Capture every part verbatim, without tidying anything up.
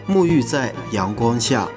沐浴在阳光下。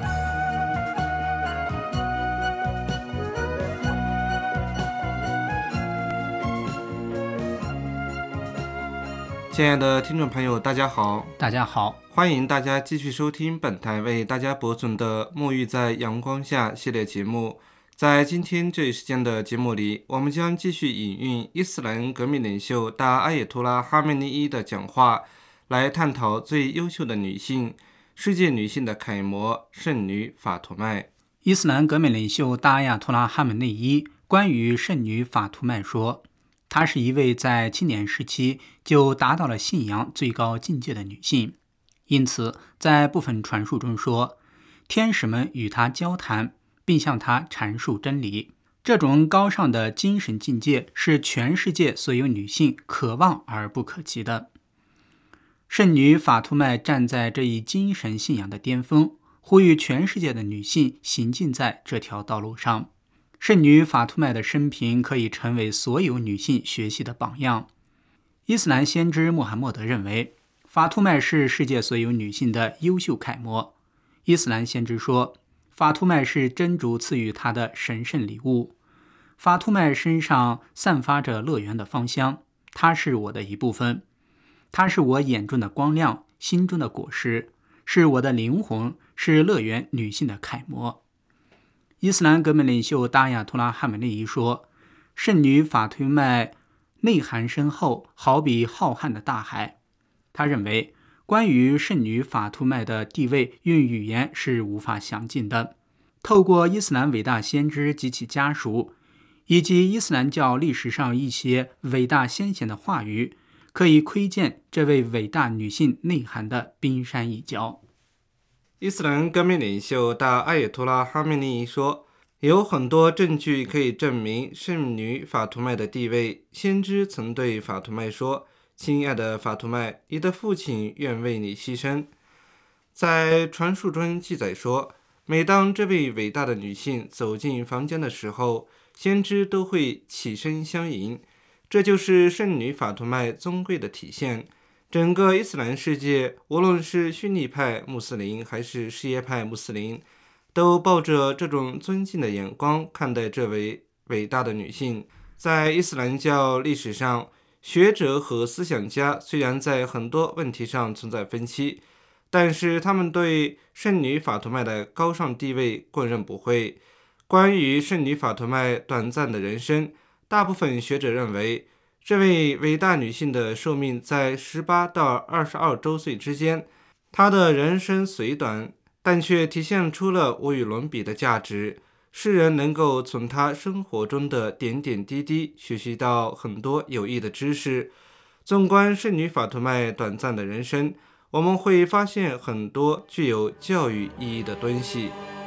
亲爱的听众朋友，大家好， 大家好， 欢迎大家继续收听本台为大家播送的《沐浴在阳光下》系列节目。在今天这一时间的节目里，我们将继续引用伊斯兰革命领袖大阿耶托拉哈梅尼伊的讲话，来探讨最优秀的女性，世界女性的楷模圣女法图麦。 伊斯兰革命领袖大阿亚托拉哈梅内伊关于圣女法图麦说，她是一位在青年时期就达到了信仰最高境界的女性，因此在部分传述中说，天使们与她交谈，并向她阐述真理。这种高尚的精神境界是全世界所有女性可望而不可及的。圣女法图麦站在这一精神信仰的巅峰，呼吁全世界的女性行进在这条道路上。圣女法图麦的生平可以成为所有女性学习的榜样。伊斯兰先知穆罕默德认为，法图麦是世界所有女性的优秀楷模。伊斯兰先知说，法图麦是真主赐予她的神圣礼物。法图麦身上散发着乐园的芳香，她是我的一部分。她是我眼中的光亮，心中的果实，是我的灵魂，是乐园女性的楷模。伊斯兰革命领袖大亚托拉哈梅内伊说，圣女法图麦内涵深厚，好比浩瀚的大海。他认为，关于圣女法图麦的地位用语言是无法详尽的。透过伊斯兰伟大先知及其家属，以及伊斯兰教历史上一些伟大先贤的话语，可以窥见这位伟大女性内涵的冰山一角。 伊斯兰革命领袖大阿耶托拉哈梅尼伊说，有很多证据可以证明圣女法图麦的地位。先知曾对法图麦说，亲爱的法图麦，你的父亲愿为你牺牲。在传述中记载说，每当这位伟大的女性走进房间的时候，先知都会起身相迎，这就是圣女法图麦尊贵的体现。整个伊斯兰世界，无论是逊尼派穆斯林还是什叶派穆斯林，都抱着这种尊敬的眼光看待这位伟大的女性。在伊斯兰教历史上，学者和思想家虽然在很多问题上存在分歧，但是他们对圣女法图麦的高尚地位供认不讳。关于圣女法图麦短暂的人生，大部分学者认为，这位伟大女性的寿命在十八到二十二周岁之间，她的人生虽短，但却体现出了无与伦比的价值。世人能够从她生活中的点点滴滴学习到很多有益的知识。纵观圣女法图麦短暂的人生，我们会发现很多具有教育意义的东西。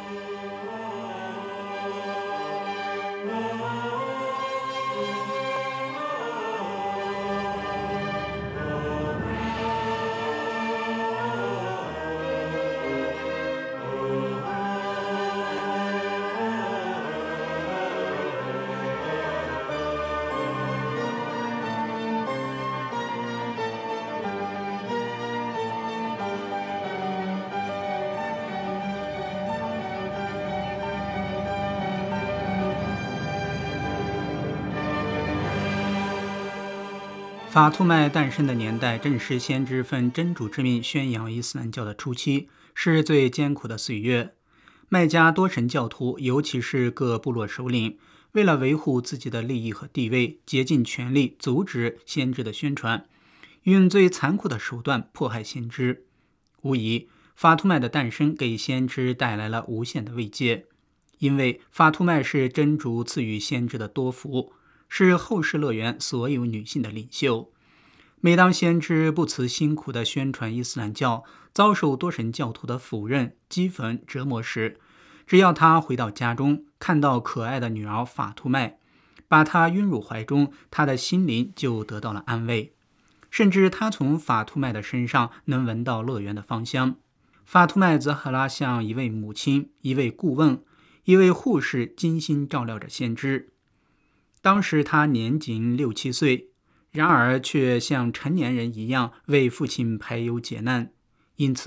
法图麦诞生的年代正是先知奉真主之命宣扬伊斯兰教的初期，是最艰苦的岁月。麦加多神教徒，尤其是各部落首领，为了维护自己的利益和地位，竭尽全力阻止先知的宣传，用最残酷的手段迫害先知。无疑，法图麦的诞生给先知带来了无限的慰藉，因为法图麦是真主赐予先知的多福，是后世乐园所有女性的领袖。每当先知不辞辛苦地宣传伊斯兰教，遭受多神教徒的否认、讥讽、折磨时，只要他回到家中，看到可爱的女儿法图麦，把她拥入怀中，他的心灵就得到了安慰。甚至他从法图麦的身上能闻到乐园的芳香。法图麦则赫拉像一位母亲、一位顾问、一位护士精心照料着先知。当时他年仅六七岁，然而却像成年人一样为父亲排忧解难。因此，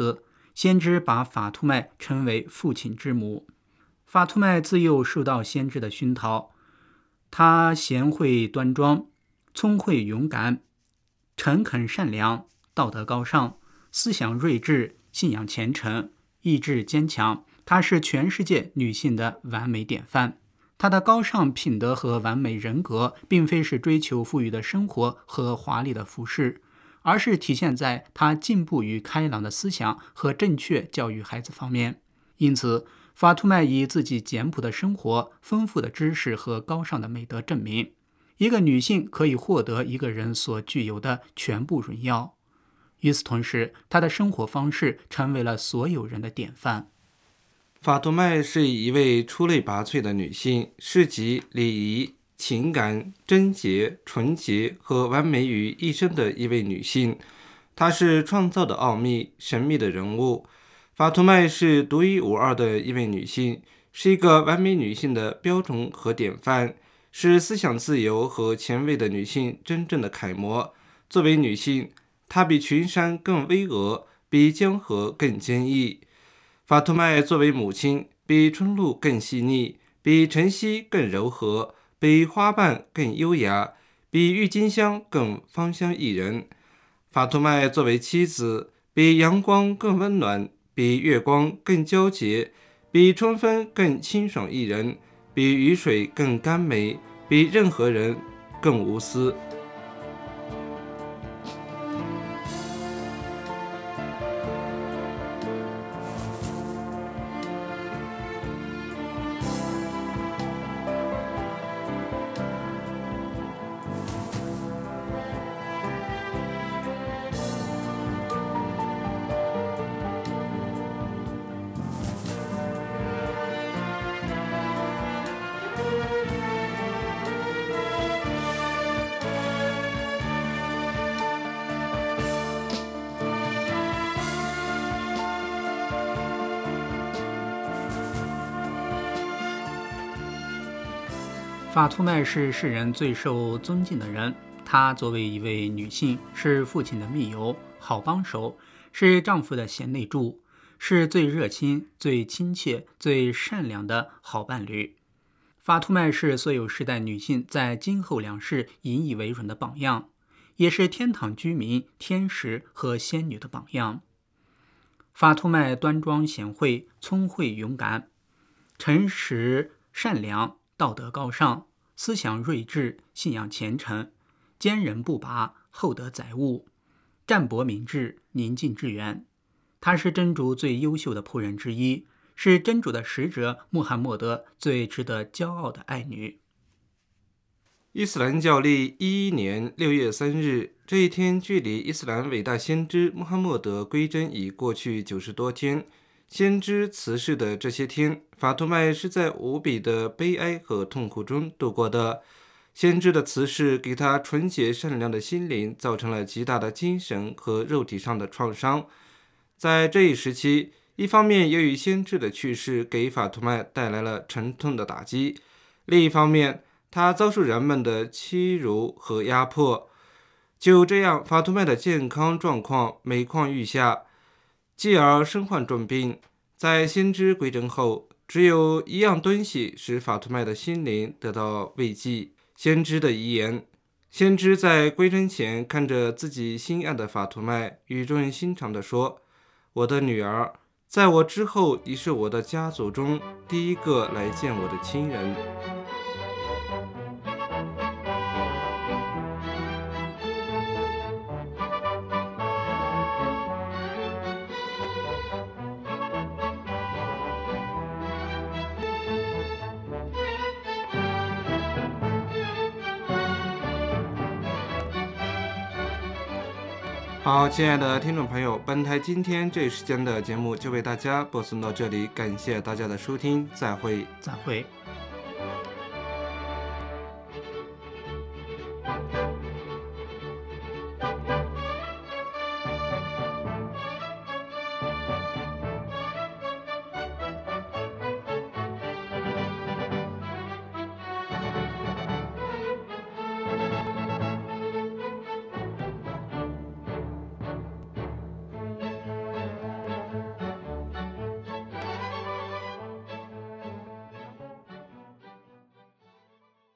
先知把法图麦称为父亲之母。法图麦自幼受到先知的熏陶，她贤惠端庄，聪慧勇敢，诚恳善良，道德高尚，思想睿智，信仰虔诚，意志坚强。她是全世界女性的完美典范。她的高尚品德和完美人格，并非是追求富裕的生活和华丽的服饰，而是体现在她进步与开朗的思想和正确教育孩子方面。因此，法图麦以自己简朴的生活、丰富的知识和高尚的美德证明，一个女性可以获得一个人所具有的全部荣耀。与此同时，她的生活方式成为了所有人的典范。 法图麦是一位出类拔萃的女性，是集礼仪、情感、贞洁、纯洁和完美于一身的一位女性。她是创造的奥秘、神秘的人物。法图麦是独一无二的一位女性，是一个完美女性的标准和典范，是思想自由和前卫的女性真正的楷模。作为女性，她比群山更巍峨，比江河更坚毅。法图麦作为母亲，比春露更细腻，比晨曦更柔和，比花瓣更优雅，比郁金香更芳香宜人。法图麦作为妻子，比阳光更温暖，比月光更皎洁，比春风更清爽宜人，比雨水更甘美，比任何人更无私。 法图麦是世人最受尊敬的人，她作为一位女性，是父亲的密友、好帮手，是丈夫的贤内助，是最热心、最亲切、最善良的好伴侣。法图麦是所有时代女性在今后两世引以为荣的榜样，也是天堂居民、天使和仙女的榜样。法图麦端庄贤惠、聪慧勇敢、诚实善良、道德高尚、思想睿智、信仰虔诚、坚韧不拔、厚德载物、淡泊明志、宁静致远。她是真主最优秀的仆人之一，是真主的使者穆罕默德最值得骄傲的爱女。 伊斯兰教历一一年六月三日，这一天距离伊斯兰伟大先知穆罕默德归真已过去九十多天。先知辞世的这些天，法图麦是在无比的悲哀和痛苦中度过的。先知的辞世给他纯洁善良的心灵造成了极大的精神和肉体上的创伤。在这一时期，一方面由于先知的去世给法图麦带来了沉痛的打击，另一方面他遭受人们的欺辱和压迫。就这样，法图麦的健康状况每况愈下，继而身患重病。在先知归真后，只有一样东西使法图麦的心灵得到慰藉：先知的遗言。先知在归真前看着自己心爱的法图麦，语重心长地说：“我的女儿，在我之后，你是我的家族中第一个来见我的亲人。”好，亲爱的听众朋友，本台今天这一时间的节目就为大家播送到这里，感谢大家的收听，再会。 再会。